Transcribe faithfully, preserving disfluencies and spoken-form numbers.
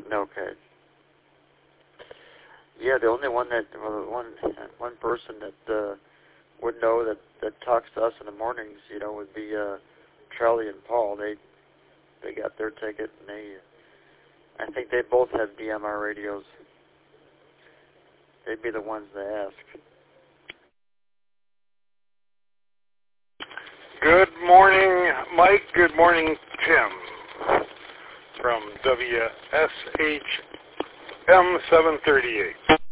Okay. Yeah, the only one that well, one one person that uh, would know that that talks to us in the mornings, you know, would be uh, Charlie and Paul. They they got their ticket, and they I think they both have D M R radios. They'd be the ones to ask. Good morning, Mike. Good morning, Tim, from W S H M seven thirty-eight.